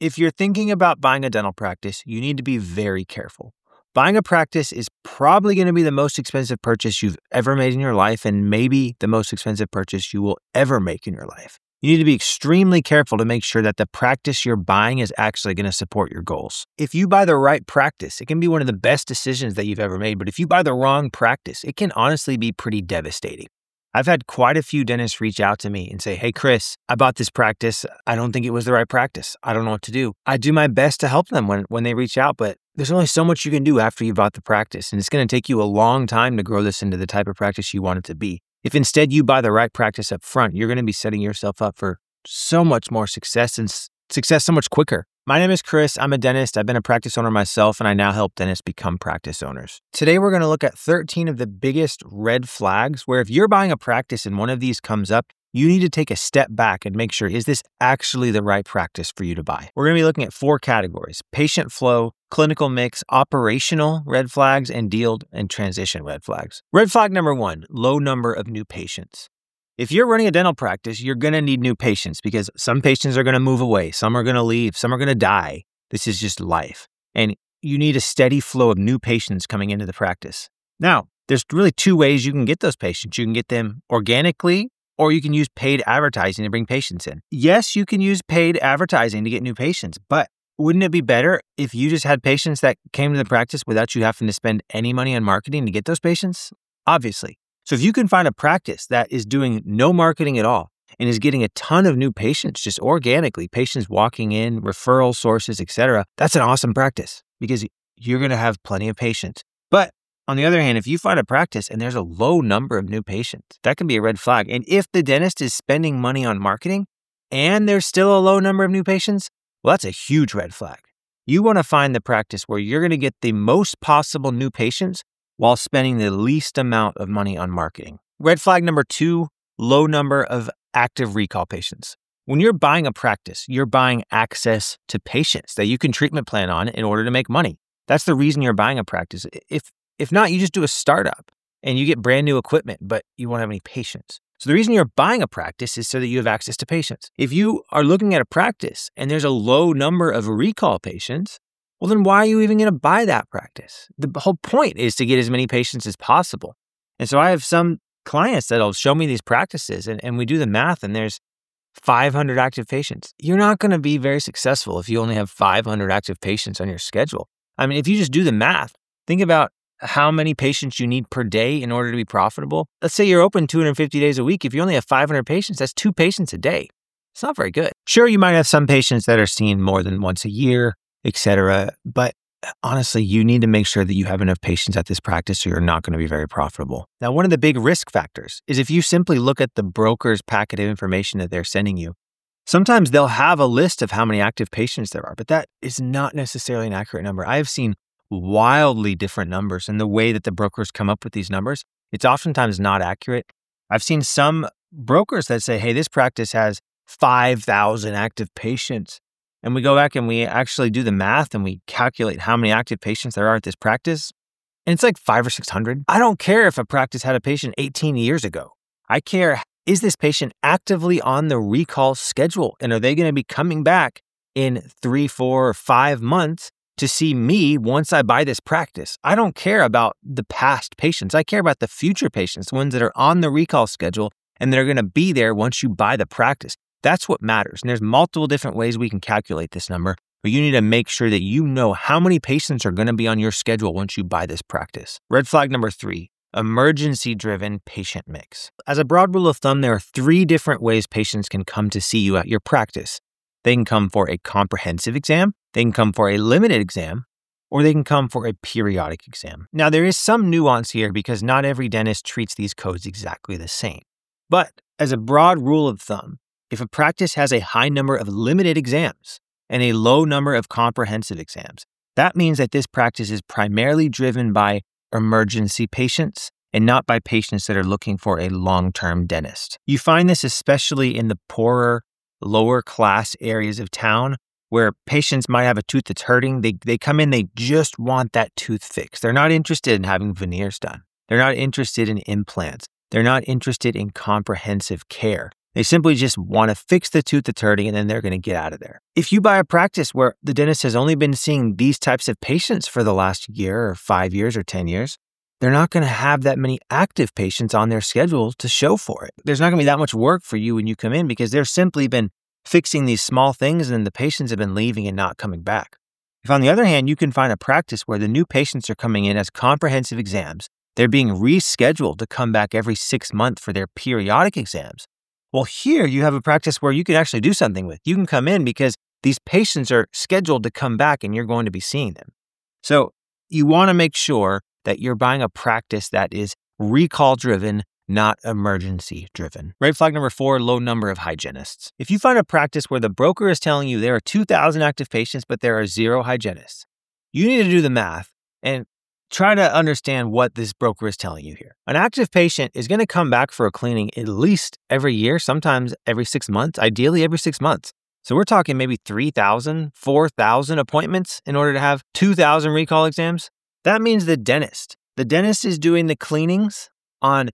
If you're thinking about buying a dental practice, you need to be very careful. Buying a practice is probably going to be the most expensive purchase you've ever made in your life, and maybe the most expensive purchase you will ever make in your life. You need to be extremely careful to make sure that the practice you're buying is actually going to support your goals. If you buy the right practice, it can be one of the best decisions that you've ever made. But if you buy the wrong practice, it can honestly be pretty devastating. I've had quite a few dentists reach out to me and say, hey, Chris, I bought this practice. I don't think it was the right practice. I don't know what to do. I do my best to help them when they reach out, but there's only so much you can do after you bought the practice. And it's going to take you a long time to grow this into the type of practice you want it to be. If instead you buy the right practice up front, you're going to be setting yourself up for so much more success and success so much quicker. My name is Chris. I'm a dentist. I've been a practice owner myself, and I now help dentists become practice owners. Today, we're going to look at 13 of the biggest red flags where if you're buying a practice and one of these comes up, you need to take a step back and make sure, is this actually the right practice for you to buy? We're going to be looking at 4 categories: patient flow, clinical mix, operational red flags, and deal and transition red flags. Red flag number 1, low number of new patients. If you're running a dental practice, you're going to need new patients because some patients are going to move away, some are going to leave, some are going to die. This is just life. And you need a steady flow of new patients coming into the practice. Now, there's really 2 ways you can get those patients. You can get them organically, or you can use paid advertising to bring patients in. Yes, you can use paid advertising to get new patients, but wouldn't it be better if you just had patients that came to the practice without you having to spend any money on marketing to get those patients? Obviously. So if you can find a practice that is doing no marketing at all and is getting a ton of new patients just organically, patients walking in, referral sources, etc., that's an awesome practice because you're going to have plenty of patients. But on the other hand, if you find a practice and there's a low number of new patients, that can be a red flag. And if the dentist is spending money on marketing and there's still a low number of new patients, well, that's a huge red flag. You want to find the practice where you're going to get the most possible new patients while spending the least amount of money on marketing. Red flag number 2, low number of active recall patients. When you're buying a practice, you're buying access to patients that you can treatment plan on in order to make money. That's the reason you're buying a practice. If not, you just do a startup and you get brand new equipment, but you won't have any patients. So the reason you're buying a practice is so that you have access to patients. If you are looking at a practice and there's a low number of recall patients, well, then why are you even going to buy that practice? The whole point is to get as many patients as possible. And so I have some clients that'll show me these practices and we do the math and there's 500 active patients. You're not going to be very successful if you only have 500 active patients on your schedule. I mean, if you just do the math, think about how many patients you need per day in order to be profitable. Let's say you're open 250 days a week. If you only have 500 patients, that's 2 patients a day. It's not very good. Sure, you might have some patients that are seen more than once a year, etc. But honestly, you need to make sure that you have enough patients at this practice or you're not going to be very profitable. Now, one of the big risk factors is if you simply look at the broker's packet of information that they're sending you, sometimes they'll have a list of how many active patients there are, but that is not necessarily an accurate number. I have seen wildly different numbers, and the way that the brokers come up with these numbers, it's oftentimes not accurate. I've seen some brokers that say, hey, this practice has 5,000 active patients. And we go back and we actually do the math and we calculate how many active patients there are at this practice. And it's like 500 or 600. I don't care if a practice had a patient 18 years ago. I care, is this patient actively on the recall schedule? And are they going to be coming back in 3, 4, or 5 months to see me once I buy this practice? I don't care about the past patients. I care about the future patients, the ones that are on the recall schedule and they're going to be there once you buy the practice. That's what matters. And there's multiple different ways we can calculate this number, but you need to make sure that you know how many patients are going to be on your schedule once you buy this practice. Red flag number 3, emergency-driven patient mix. As a broad rule of thumb, there are 3 different ways patients can come to see you at your practice. They can come for a comprehensive exam, they can come for a limited exam, or they can come for a periodic exam. Now, there is some nuance here because not every dentist treats these codes exactly the same. But as a broad rule of thumb, if a practice has a high number of limited exams and a low number of comprehensive exams, that means that this practice is primarily driven by emergency patients and not by patients that are looking for a long-term dentist. You find this especially in the poorer, lower class areas of town where patients might have a tooth that's hurting. They come in, they just want that tooth fixed. They're not interested in having veneers done. They're not interested in implants. They're not interested in comprehensive care. They simply just want to fix the tooth that's hurting and then they're going to get out of there. If you buy a practice where the dentist has only been seeing these types of patients for the last year or 5 years or 10 years, they're not going to have that many active patients on their schedule to show for it. There's not going to be that much work for you when you come in because they've simply been fixing these small things and the patients have been leaving and not coming back. If on the other hand, you can find a practice where the new patients are coming in as comprehensive exams, they're being rescheduled to come back every 6 months for their periodic exams. Well, here you have a practice where you can actually do something with. You can come in because these patients are scheduled to come back and you're going to be seeing them. So you want to make sure that you're buying a practice that is recall-driven, not emergency-driven. Red flag number 4, low number of hygienists. If you find a practice where the broker is telling you there are 2,000 active patients, but there are 0 hygienists, you need to do the math and try to understand what this broker is telling you here. An active patient is going to come back for a cleaning at least every year, sometimes every 6 months, ideally every 6 months. So we're talking maybe 3,000, 4,000 appointments in order to have 2,000 recall exams. That means the dentist is doing the cleanings on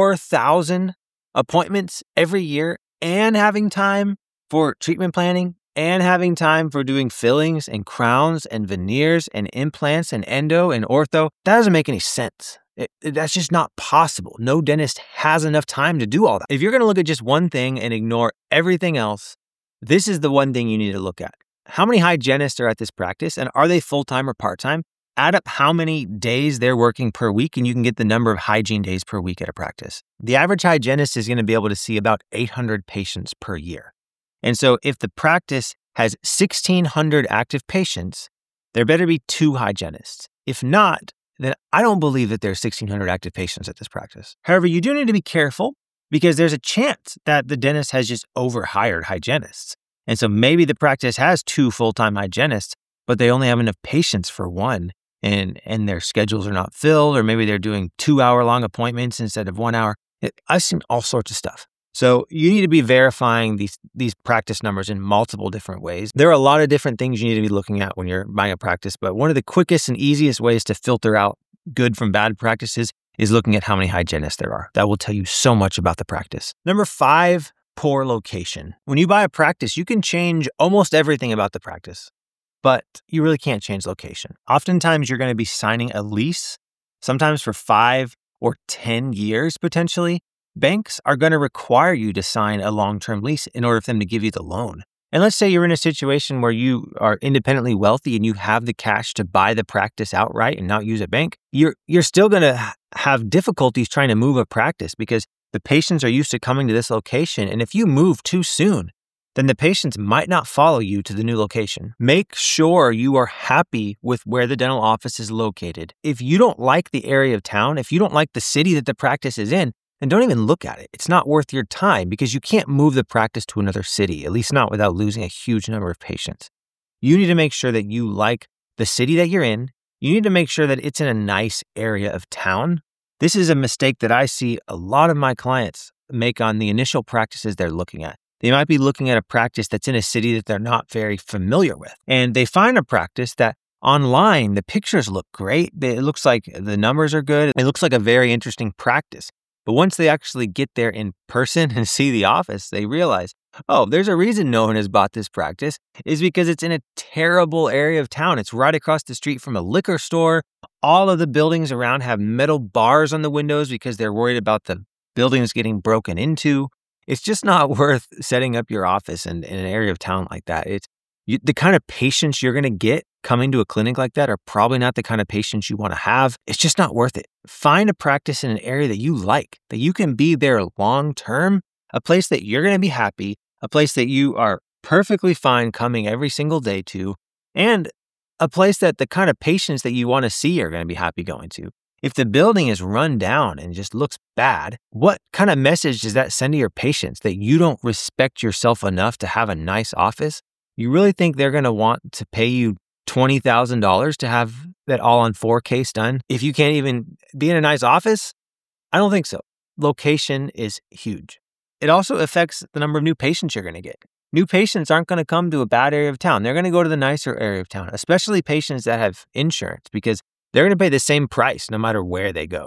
4,000 appointments every year and having time for treatment planning and having time for doing fillings and crowns and veneers and implants and endo and ortho. That doesn't make any sense. That's just not possible. No dentist has enough time to do all that. If you're going to look at just one thing and ignore everything else, this is the one thing you need to look at. How many hygienists are at this practice and are they full-time or part-time? Add up how many days they're working per week and you can get the number of hygiene days per week at a practice. The average hygienist is going to be able to see about 800 patients per year. And so if the practice has 1,600 active patients, there better be 2 hygienists. If not, then I don't believe that there's 1,600 active patients at this practice. However, you do need to be careful because there's a chance that the dentist has just overhired hygienists. And so maybe the practice has 2 full-time hygienists, but they only have enough patients for 1. And their schedules are not filled, or maybe they're doing 2-hour-long appointments instead of 1 hour. I've seen all sorts of stuff. So you need to be verifying these practice numbers in multiple different ways. There are a lot of different things you need to be looking at when you're buying a practice, but one of the quickest and easiest ways to filter out good from bad practices is looking at how many hygienists there are. That will tell you so much about the practice. Number 5, poor location. When you buy a practice, you can change almost everything about the practice, but you really can't change location. Oftentimes, you're going to be signing a lease, sometimes for 5 or 10 years potentially. Banks are going to require you to sign a long-term lease in order for them to give you the loan. And let's say you're in a situation where you are independently wealthy and you have the cash to buy the practice outright and not use a bank. You're still going to have difficulties trying to move a practice because the patients are used to coming to this location. And if you move too soon, then the patients might not follow you to the new location. Make sure you are happy with where the dental office is located. If you don't like the area of town, if you don't like the city that the practice is in, then don't even look at it. It's not worth your time because you can't move the practice to another city, at least not without losing a huge number of patients. You need to make sure that you like the city that you're in. You need to make sure that it's in a nice area of town. This is a mistake that I see a lot of my clients make on the initial practices they're looking at. They might be looking at a practice that's in a city that they're not very familiar with. And they find a practice that online, the pictures look great. It looks like the numbers are good. It looks like a very interesting practice. But once they actually get there in person and see the office, they realize, oh, there's a reason no one has bought this practice is because it's in a terrible area of town. It's right across the street from a liquor store. All of the buildings around have metal bars on the windows because they're worried about the buildings getting broken into. It's just not worth setting up your office in an area of town like that. The kind of patients you're going to get coming to a clinic like that are probably not the kind of patients you want to have. It's just not worth it. Find a practice in an area that you like, that you can be there long term, a place that you're going to be happy, a place that you are perfectly fine coming every single day to, and a place that the kind of patients that you want to see are going to be happy going to. If the building is run down and just looks bad, what kind of message does that send to your patients that you don't respect yourself enough to have a nice office? You really think they're going to want to pay you $20,000 to have that all on 4K done if you can't even be in a nice office? I don't think so. Location is huge. It also affects the number of new patients you're going to get. New patients aren't going to come to a bad area of town. They're going to go to the nicer area of town, especially patients that have insurance because they're going to pay the same price no matter where they go.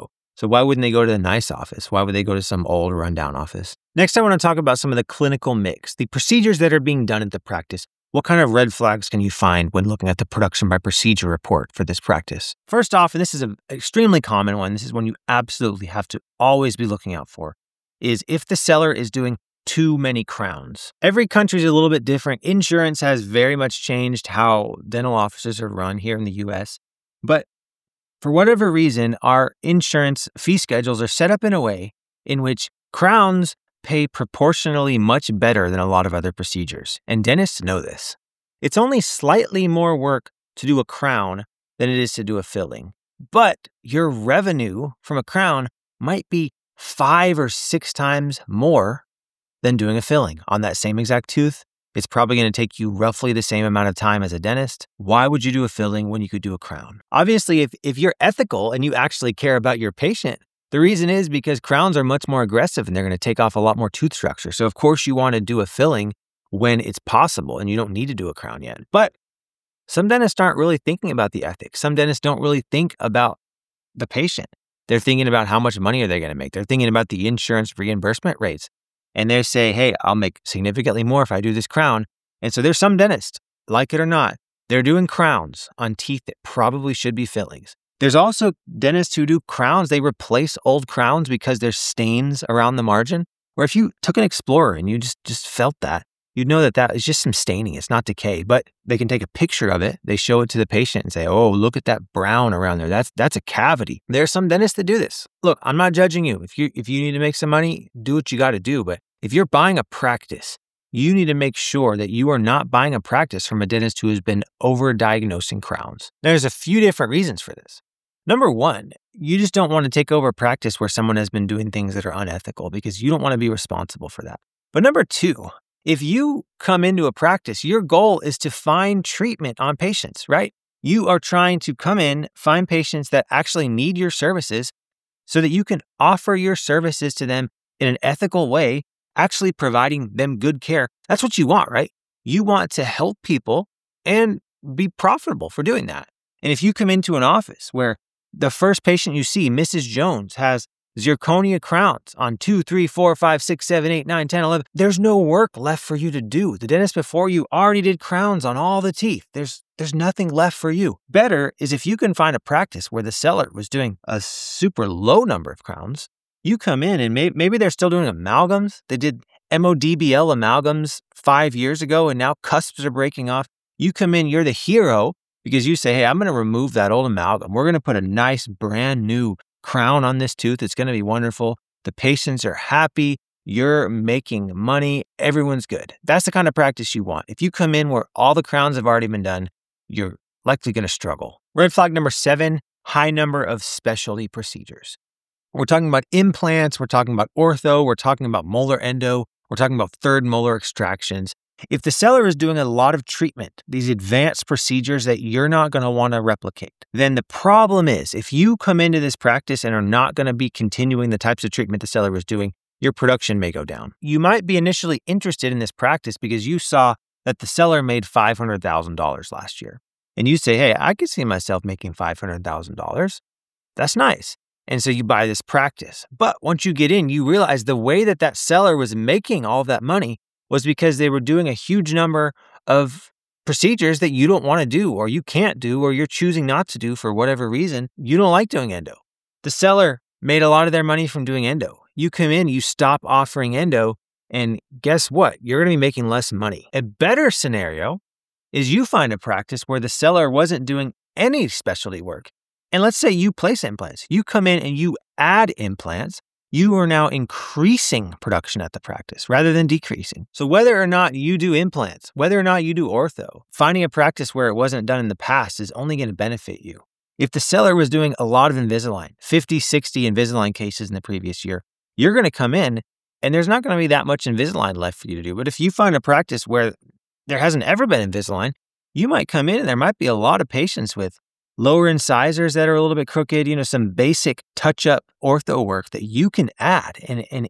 So why wouldn't they go to the nice office? Why would they go to some old rundown office? Next, I want to talk about some of the clinical mix, the procedures that are being done at the practice. What kind of red flags can you find when looking at the production by procedure report for this practice? First off, and this is an extremely common one, this is one you absolutely have to always be looking out for, is if the seller is doing too many crowns. Every country is a little bit different. Insurance has very much changed how dental offices are run here in the US. But for whatever reason, our insurance fee schedules are set up in a way in which crowns pay proportionally much better than a lot of other procedures. And dentists know this. It's only slightly more work to do a crown than it is to do a filling. But your revenue from a crown might be 5 or 6 times more than doing a filling on that same exact tooth. It's probably going to take you roughly the same amount of time as a dentist. Why would you do a filling when you could do a crown? Obviously, if you're ethical and you actually care about your patient, the reason is because crowns are much more aggressive and they're going to take off a lot more tooth structure. So of course you want to do a filling when it's possible and you don't need to do a crown yet. But some dentists aren't really thinking about the ethics. Some dentists don't really think about the patient. They're thinking about how much money are they going to make. They're thinking about the insurance reimbursement rates. And they say, hey, I'll make significantly more if I do this crown. And so there's some dentists, like it or not, they're doing crowns on teeth that probably should be fillings. There's also dentists who do crowns. They replace old crowns because there's stains around the margin. Where if you took an Explorer and you just felt that, you'd know that is just some staining. It's not decay, but they can take a picture of it. They show it to the patient and say, oh, look at that brown around there. That's a cavity. There are some dentists that do this. Look, I'm not judging you. If you need to make some money, do what you got to do. But if you're buying a practice, you need to make sure that you are not buying a practice from a dentist who has been over-diagnosing crowns. There's a few different reasons for this. Number one, you just don't want to take over a practice where someone has been doing things that are unethical because you don't want to be responsible for that. But number two, if you come into a practice, your goal is to find treatment on patients, right? You are trying to come in, find patients that actually need your services so that you can offer your services to them in an ethical way, actually providing them good care. That's what you want, right? You want to help people and be profitable for doing that. And if you come into an office where the first patient you see, Mrs. Jones, has zirconia crowns on 2, 3, 4, 5, 6, 7, 8, 9, 10, 11. There's no work left for you to do. The dentist before you already did crowns on all the teeth. There's nothing left for you. Better is if you can find a practice where the seller was doing a super low number of crowns. You come in and maybe they're still doing amalgams. They did MODBL amalgams 5 years ago and now cusps are breaking off. You come in, you're the hero because you say, hey, I'm going to remove that old amalgam. We're going to put a nice brand new crown on this tooth. It's going to be wonderful. The patients are happy. You're making money. Everyone's good. That's the kind of practice you want. If you come in where all the crowns have already been done, you're likely going to struggle. Red flag number 7, high number of specialty procedures. We're talking about implants. We're talking about ortho. We're talking about molar endo. We're talking about third molar extractions. If the seller is doing a lot of treatment, these advanced procedures that you're not going to want to replicate, then the problem is if you come into this practice and are not going to be continuing the types of treatment the seller is doing, your production may go down. You might be initially interested in this practice because you saw that the seller made $500,000 last year. And you say, hey, I could see myself making $500,000. That's nice. And so you buy this practice. But once you get in, you realize the way that seller was making all of that money was because they were doing a huge number of procedures that you don't want to do or you can't do or you're choosing not to do for whatever reason. You don't like doing endo. The seller made a lot of their money from doing endo. You come in, you stop offering endo, and guess what? You're going to be making less money. A better scenario is you find a practice where the seller wasn't doing any specialty work. And let's say you place implants. You come in and you add implants. You are now increasing production at the practice rather than decreasing. So whether or not you do implants, whether or not you do ortho, finding a practice where it wasn't done in the past is only going to benefit you. If the seller was doing a lot of Invisalign, 50, 60 Invisalign cases in the previous year, you're going to come in and there's not going to be that much Invisalign left for you to do. But if you find a practice where there hasn't ever been Invisalign, you might come in and there might be a lot of patients with lower incisors that are a little bit crooked, some basic touch-up ortho work that you can add, and an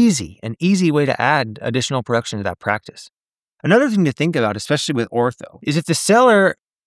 easy way to add additional production to that practice. Another thing to think about, especially with ortho, is if the seller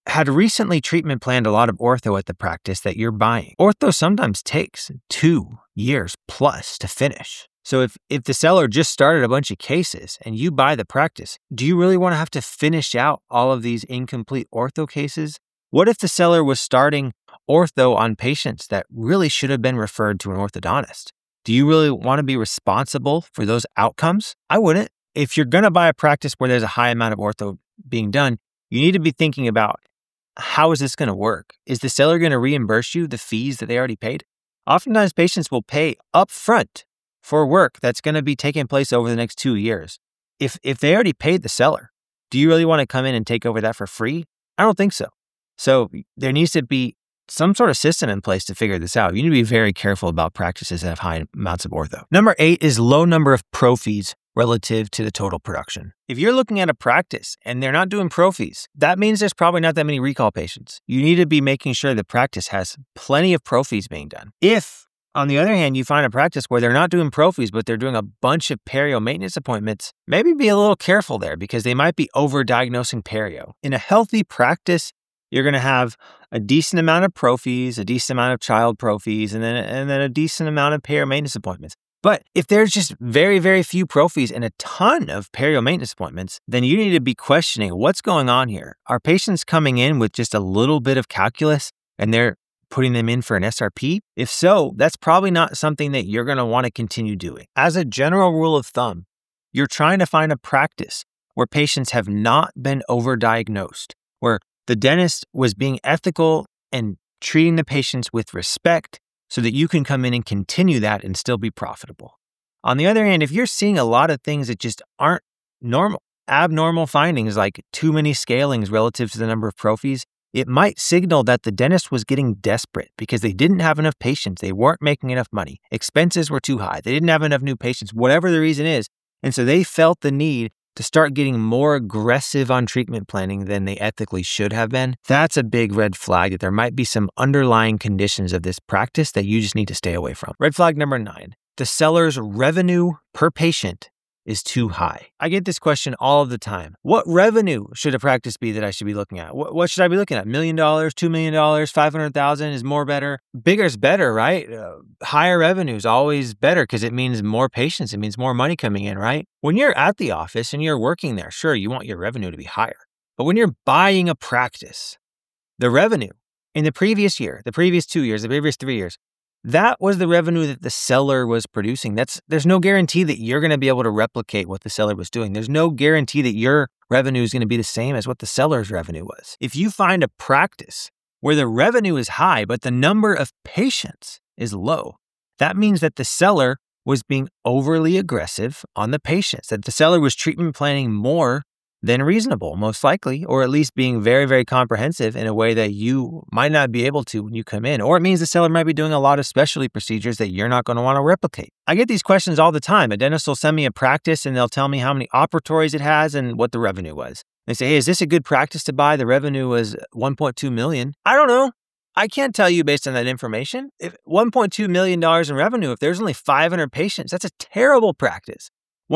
had recently treatment planned a lot of ortho at the practice that you're buying. Ortho sometimes takes 2 years plus to finish. So if the seller just started a bunch of cases and you buy the practice, do you really want to have to finish out all of these incomplete ortho cases? What if the seller was starting ortho on patients that really should have been referred to an orthodontist? Do you really want to be responsible for those outcomes? I wouldn't. If you're going to buy a practice where there's a high amount of ortho being done, you need to be thinking about, how is this going to work? Is the seller going to reimburse you the fees that they already paid? Oftentimes, patients will pay upfront for work that's going to be taking place over the next 2 years. If they already paid the seller, do you really want to come in and take over that for free? I don't think so. So there needs to be some sort of system in place to figure this out. You need to be very careful about practices that have high amounts of ortho. Number 8 is low number of pro fees relative to the total production. If you're looking at a practice and they're not doing pro fees, that means there's probably not that many recall patients. You need to be making sure the practice has plenty of pro fees being done. If, on the other hand, you find a practice where they're not doing pro fees, but they're doing a bunch of perio maintenance appointments, maybe be a little careful there because they might be over-diagnosing perio. In a healthy practice, you're going to have a decent amount of pro fees, a decent amount of child pro fees, and then a decent amount of perio maintenance appointments. But if there's just very, very few pro fees and a ton of perio maintenance appointments, then you need to be questioning what's going on here. Are patients coming in with just a little bit of calculus and they're putting them in for an SRP? If so, that's probably not something that you're going to want to continue doing. As a general rule of thumb, you're trying to find a practice where patients have not been overdiagnosed, where the dentist was being ethical and treating the patients with respect so that you can come in and continue that and still be profitable. On the other hand, if you're seeing a lot of things that just aren't normal, abnormal findings like too many scalings relative to the number of pro fees, it might signal that the dentist was getting desperate because they didn't have enough patients, they weren't making enough money, expenses were too high, they didn't have enough new patients, whatever the reason is. And so they felt the need to start getting more aggressive on treatment planning than they ethically should have been. That's a big red flag that there might be some underlying conditions of this practice that you just need to stay away from. Red flag number 9, the seller's revenue per patient is too high. I get this question all of the time. What revenue should a practice be that I should be looking at? What should I be looking at? $1 million, $2 million, $500,000 is more better? Bigger is better, right? Higher revenue is always better because it means more patients. It means more money coming in, right? When you're at the office and you're working there, sure, you want your revenue to be higher. But when you're buying a practice, the revenue in the previous year, the previous 2 years, the previous 3 years, that was the revenue that the seller was producing. There's no guarantee that you're going to be able to replicate what the seller was doing. There's no guarantee that your revenue is going to be the same as what the seller's revenue was. If you find a practice where the revenue is high, but the number of patients is low, that means that the seller was being overly aggressive on the patients, that the seller was treatment planning more than reasonable, most likely, or at least being very, very comprehensive in a way that you might not be able to when you come in. Or it means the seller might be doing a lot of specialty procedures that you're not going to want to replicate. I get these questions all the time. A dentist will send me a practice and they'll tell me how many operatories it has and what the revenue was. They say, hey, is this a good practice to buy? The revenue was $1.2 million. I don't know. I can't tell you based on that information. If $1.2 million in revenue, if there's only 500 patients, that's a terrible practice.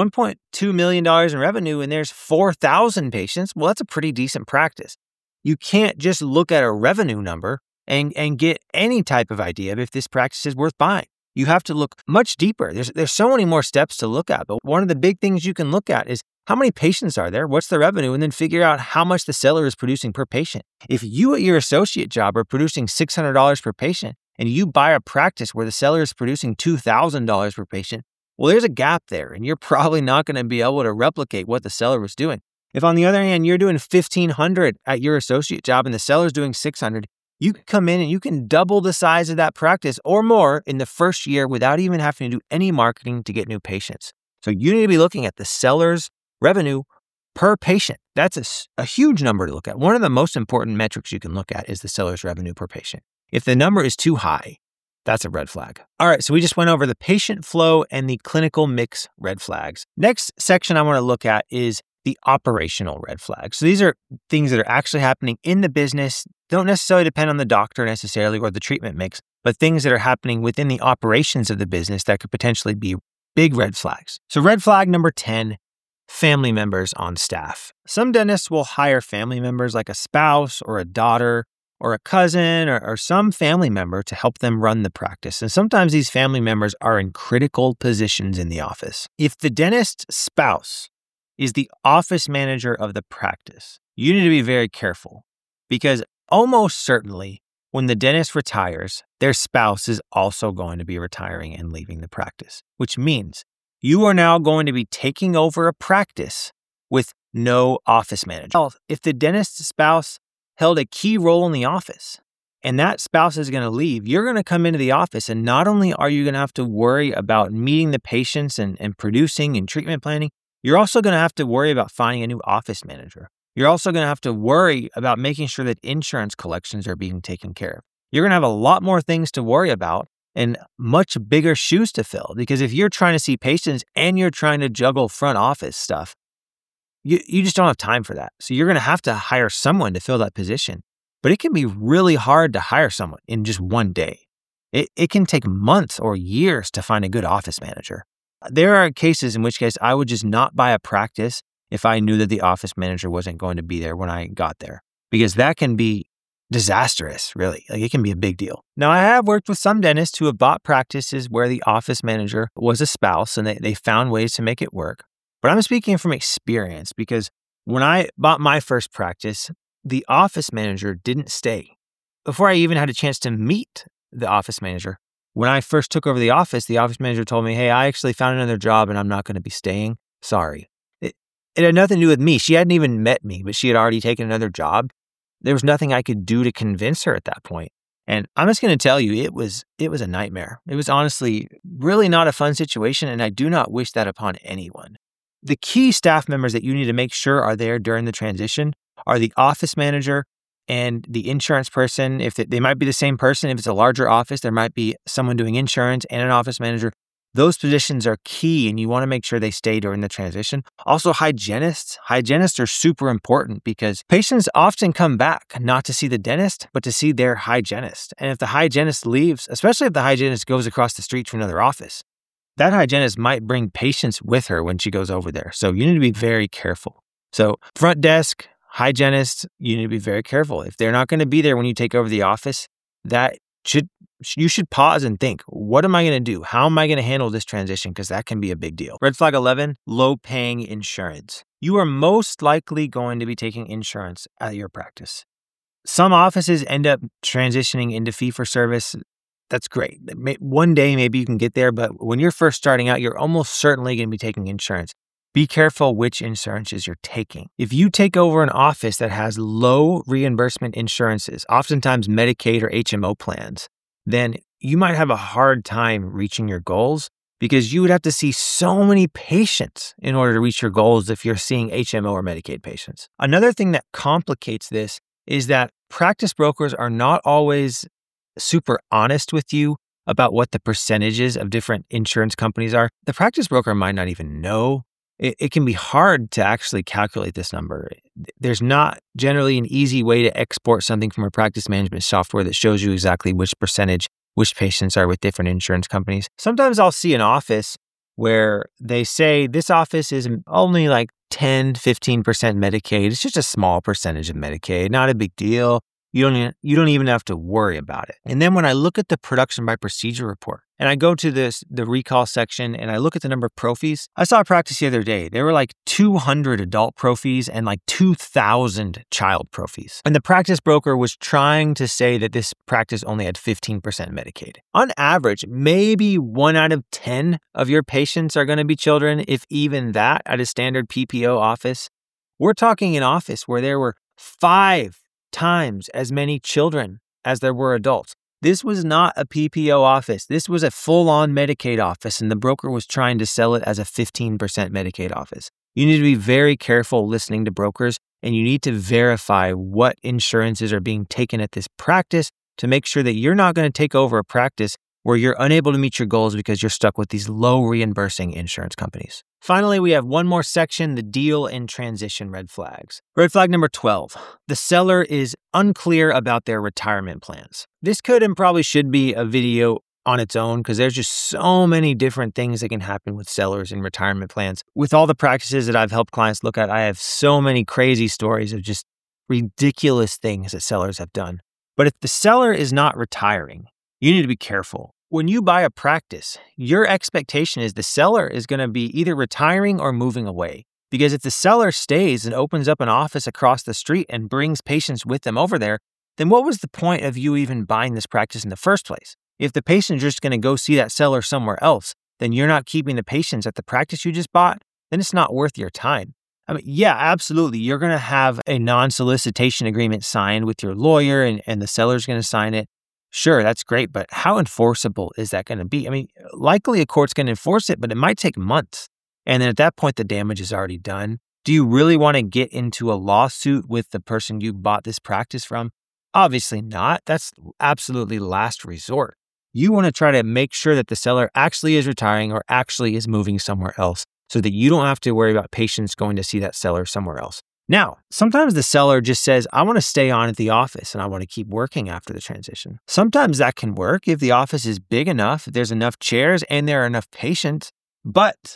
$1.2 million in revenue and there's 4,000 patients, well, that's a pretty decent practice. You can't just look at a revenue number and get any type of idea of if this practice is worth buying. You have to look much deeper. There's so many more steps to look at, but one of the big things you can look at is how many patients are there, what's the revenue, and then figure out how much the seller is producing per patient. If you at your associate job are producing $600 per patient and you buy a practice where the seller is producing $2,000 per patient, well, there's a gap there, and you're probably not going to be able to replicate what the seller was doing. If, on the other hand, you're doing $1,500 at your associate job and the seller's doing $600, you can come in and you can double the size of that practice or more in the first year without even having to do any marketing to get new patients. So you need to be looking at the seller's revenue per patient. That's a huge number to look at. One of the most important metrics you can look at is the seller's revenue per patient. If the number is too high, that's a red flag. All right, so we just went over the patient flow and the clinical mix red flags. Next section I want to look at is the operational red flags. So these are things that are actually happening in the business, don't necessarily depend on the doctor necessarily or the treatment mix, but things that are happening within the operations of the business that could potentially be big red flags. So red flag number 10, family members on staff. Some dentists will hire family members like a spouse or a daughter or a cousin or some family member to help them run the practice. And sometimes these family members are in critical positions in the office. If the dentist's spouse is the office manager of the practice, you need to be very careful because almost certainly when the dentist retires, their spouse is also going to be retiring and leaving the practice, which means you are now going to be taking over a practice with no office manager. If the dentist's spouse held a key role in the office and that spouse is going to leave, you're going to come into the office and not only are you going to have to worry about meeting the patients and producing and treatment planning, you're also going to have to worry about finding a new office manager. You're also going to have to worry about making sure that insurance collections are being taken care of. You're going to have a lot more things to worry about and much bigger shoes to fill because if you're trying to see patients and you're trying to juggle front office stuff, you just don't have time for that. So you're going to hire someone to fill that position. But it can be really hard to hire someone in just one day. It can take months or years to find a good office manager. There are cases in which case I would just not buy a practice if I knew that the office manager wasn't going to be there when I got there, because that can be disastrous, really. Like it can be a big deal. Now, I have worked with some dentists who have bought practices where the office manager was a spouse and they found ways to make it work. But I'm speaking from experience because when I bought my first practice, the office manager didn't stay. Before I even had a chance to meet the office manager, when I first took over the office manager told me, hey, I actually found another job and I'm not going to be staying. Sorry. It had nothing to do with me. She hadn't even met me, but she had already taken another job. There was nothing I could do to convince her at that point. And I'm just going to tell you, it was a nightmare. It was honestly really not a fun situation, and I do not wish that upon anyone. The key staff members that you need to make sure are there during the transition are the office manager and the insurance person. If they might be the same person, if it's a larger office, there might be someone doing insurance and an office manager. Those positions are key and you want to make sure they stay during the transition. Also, hygienists. Hygienists are super important because patients often come back not to see the dentist, but to see their hygienist. And if the hygienist leaves, especially if the hygienist goes across the street to another office, that hygienist might bring patients with her when she goes over there. So you need to be very careful. So front desk, hygienist, you need to be very careful. If they're not going to be there when you take over the office, you should pause and think, what am I going to do? How am I going to handle this transition? Because that can be a big deal. Red flag 11, low-paying insurance. You are most likely going to be taking insurance at your practice. Some offices end up transitioning into fee-for-service. That's great. One day, maybe you can get there, but when you're first starting out, you're almost certainly going to be taking insurance. Be careful which insurances you're taking. If you take over an office that has low reimbursement insurances, oftentimes Medicaid or HMO plans, then you might have a hard time reaching your goals because you would have to see so many patients in order to reach your goals if you're seeing HMO or Medicaid patients. Another thing that complicates this is that practice brokers are not always super honest with you about what the percentages of different insurance companies are. The practice broker might not even know. It can be hard to actually calculate this number. There's not generally an easy way to export something from a practice management software that shows you exactly which percentage, which patients are with different insurance companies. Sometimes I'll see an office where they say this office is only like 10, 15% Medicaid. It's just a small percentage of Medicaid, not a big deal. You don't even have to worry about it. And then when I look at the production by procedure report and I go to the recall section and I look at the number of prophies, I saw a practice the other day. There were like 200 adult prophies and like 2,000 child prophies. And the practice broker was trying to say that this practice only had 15% Medicaid. On average, maybe 1 out of 10 of your patients are going to be children, if even that, at a standard PPO office. We're talking an office where there were 5 times as many children as there were adults. This was not a PPO office. This was a full-on Medicaid office, and the broker was trying to sell it as a 15% Medicaid office. You need to be very careful listening to brokers, and you need to verify what insurances are being taken at this practice to make sure that you're not going to take over a practice where you're unable to meet your goals because you're stuck with these low reimbursing insurance companies. Finally, we have one more section, the deal and transition red flags. Red flag number 12, the seller is unclear about their retirement plans. This could and probably should be a video on its own because there's just so many different things that can happen with sellers and retirement plans. With all the practices that I've helped clients look at, I have so many crazy stories of just ridiculous things that sellers have done. But if the seller is not retiring, you need to be careful. When you buy a practice, your expectation is the seller is going to be either retiring or moving away. Because if the seller stays and opens up an office across the street and brings patients with them over there, then what was the point of you even buying this practice in the first place? If the patient's just going to go see that seller somewhere else, then you're not keeping the patients at the practice you just bought, then it's not worth your time. I mean, yeah, absolutely. You're going to have a non-solicitation agreement signed with your lawyer and the seller's going to sign it. Sure, that's great, but how enforceable is that going to be? I mean, likely a court's going to enforce it, but it might take months. And then at that point, the damage is already done. Do you really want to get into a lawsuit with the person you bought this practice from? Obviously not. That's absolutely last resort. You want to try to make sure that the seller actually is retiring or actually is moving somewhere else so that you don't have to worry about patients going to see that seller somewhere else. Now, sometimes the seller just says, I want to stay on at the office and I want to keep working after the transition. Sometimes that can work if the office is big enough, if there's enough chairs and there are enough patients. But,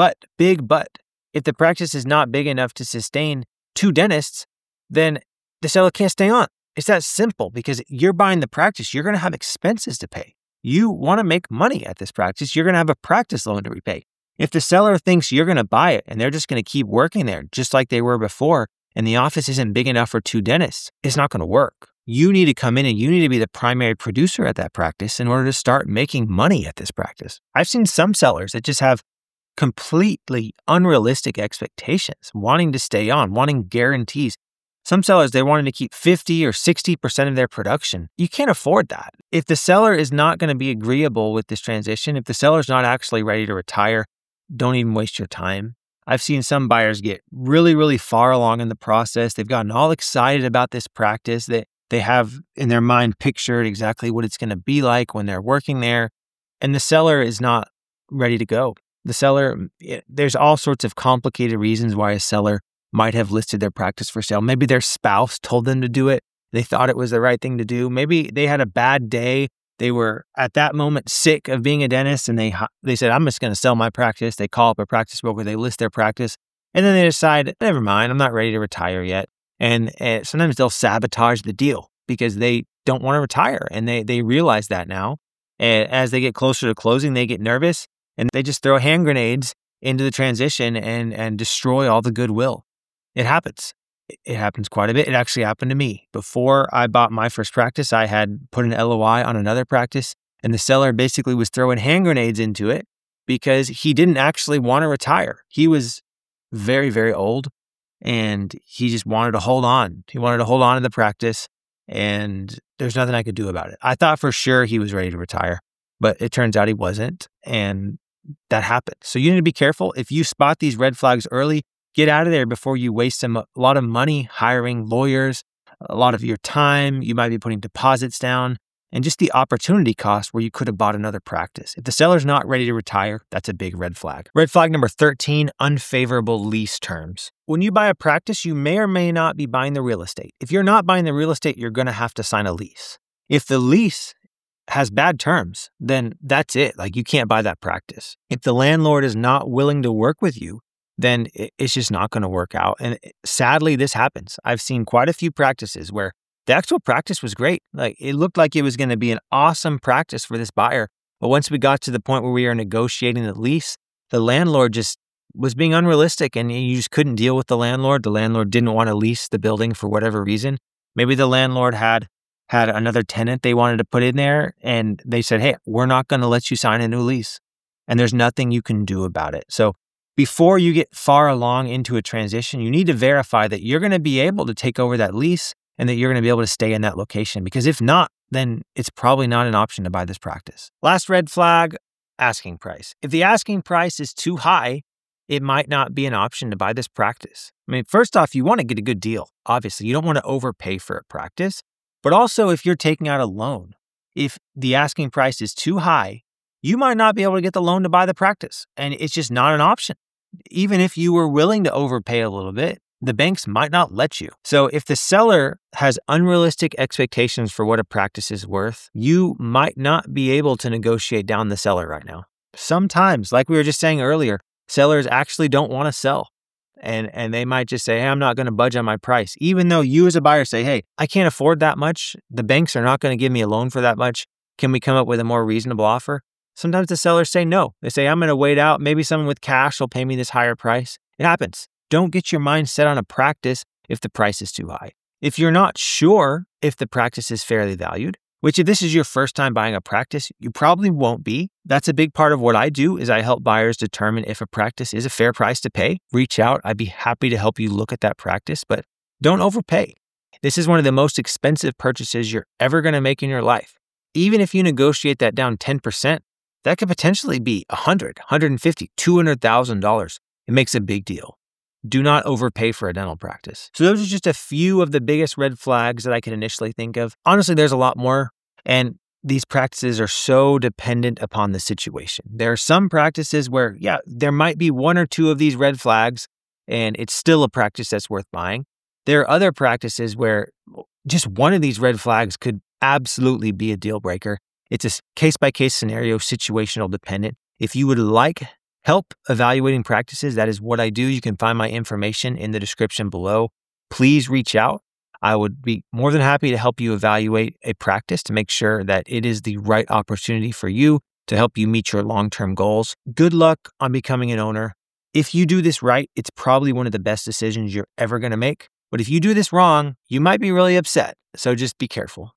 if the practice is not big enough to sustain 2 dentists, then the seller can't stay on. It's that simple because you're buying the practice. You're going to have expenses to pay. You want to make money at this practice. You're going to have a practice loan to repay. If the seller thinks you're going to buy it and they're just going to keep working there just like they were before, and the office isn't big enough for 2 dentists, it's not going to work. You need to come in and you need to be the primary producer at that practice in order to start making money at this practice. I've seen some sellers that just have completely unrealistic expectations, wanting to stay on, wanting guarantees. Some sellers, they're wanting to keep 50 or 60% of their production. You can't afford that. If the seller is not going to be agreeable with this transition, if the seller's not actually ready to retire, don't even waste your time. I've seen some buyers get really, really far along in the process. They've gotten all excited about this practice that they have in their mind pictured exactly what it's going to be like when they're working there. And the seller is not ready to go. The seller, there's all sorts of complicated reasons why a seller might have listed their practice for sale. Maybe their spouse told them to do it. They thought it was the right thing to do. Maybe they had a bad day. They were at that moment sick of being a dentist and they said, I'm just going to sell my practice. They call up a practice broker, they list their practice, and then they decide, never mind, I'm not ready to retire yet. And sometimes they'll sabotage the deal because they don't want to retire. And they realize that now. And as they get closer to closing, they get nervous and they just throw hand grenades into the transition and destroy all the goodwill. It happens. It happens quite a bit. It actually happened to me. Before I bought my first practice, I had put an LOI on another practice, and the seller basically was throwing hand grenades into it because he didn't actually want to retire. He was very, very old, and he just wanted to hold on. He wanted to hold on to the practice, and there's nothing I could do about it. I thought for sure he was ready to retire, but it turns out he wasn't, and that happened. So you need to be careful. If you spot these red flags early, get out of there before you waste a lot of money hiring lawyers, a lot of your time. You might be putting deposits down and just the opportunity cost where you could have bought another practice. If the seller's not ready to retire, that's a big red flag. Red flag number 13, unfavorable lease terms. When you buy a practice, you may or may not be buying the real estate. If you're not buying the real estate, you're going to have to sign a lease. If the lease has bad terms, then that's it. Like you can't buy that practice. If the landlord is not willing to work with you, then it's just not going to work out. And sadly, this happens. I've seen quite a few practices where the actual practice was great. Like it looked like it was going to be an awesome practice for this buyer. But once we got to the point where we were negotiating the lease, the landlord just was being unrealistic and you just couldn't deal with the landlord. The landlord didn't want to lease the building for whatever reason. Maybe the landlord had another tenant they wanted to put in there and they said, hey, we're not going to let you sign a new lease. And there's nothing you can do about it. So before you get far along into a transition, you need to verify that you're going to be able to take over that lease and that you're going to be able to stay in that location. Because if not, then it's probably not an option to buy this practice. Last red flag, asking price. If the asking price is too high, it might not be an option to buy this practice. I mean, first off, you want to get a good deal. Obviously, you don't want to overpay for a practice. But also, if you're taking out a loan, if the asking price is too high, you might not be able to get the loan to buy the practice. And it's just not an option. Even if you were willing to overpay a little bit, the banks might not let you. So if the seller has unrealistic expectations for what a practice is worth, you might not be able to negotiate down the seller right now. Sometimes, like we were just saying earlier, sellers actually don't want to sell. And they might just say, hey, I'm not going to budge on my price. Even though you as a buyer say, hey, I can't afford that much. The banks are not going to give me a loan for that much. Can we come up with a more reasonable offer? Sometimes the sellers say no. They say, I'm going to wait out. Maybe someone with cash will pay me this higher price. It happens. Don't get your mind set on a practice if the price is too high. If you're not sure if the practice is fairly valued, which if this is your first time buying a practice, you probably won't be. That's a big part of what I do is I help buyers determine if a practice is a fair price to pay. Reach out. I'd be happy to help you look at that practice, but don't overpay. This is one of the most expensive purchases you're ever going to make in your life. Even if you negotiate that down 10%, that could potentially be $100,000, $150,000, $200,000. It makes a big deal. Do not overpay for a dental practice. So those are just a few of the biggest red flags that I could initially think of. Honestly, there's a lot more, and these practices are so dependent upon the situation. There are some practices where, there might be one or two of these red flags, and it's still a practice that's worth buying. There are other practices where just one of these red flags could absolutely be a deal breaker. It's a case-by-case scenario, situational dependent. If you would like help evaluating practices, that is what I do. You can find my information in the description below. Please reach out. I would be more than happy to help you evaluate a practice to make sure that it is the right opportunity for you to help you meet your long-term goals. Good luck on becoming an owner. If you do this right, it's probably one of the best decisions you're ever going to make. But if you do this wrong, you might be really upset. So just be careful.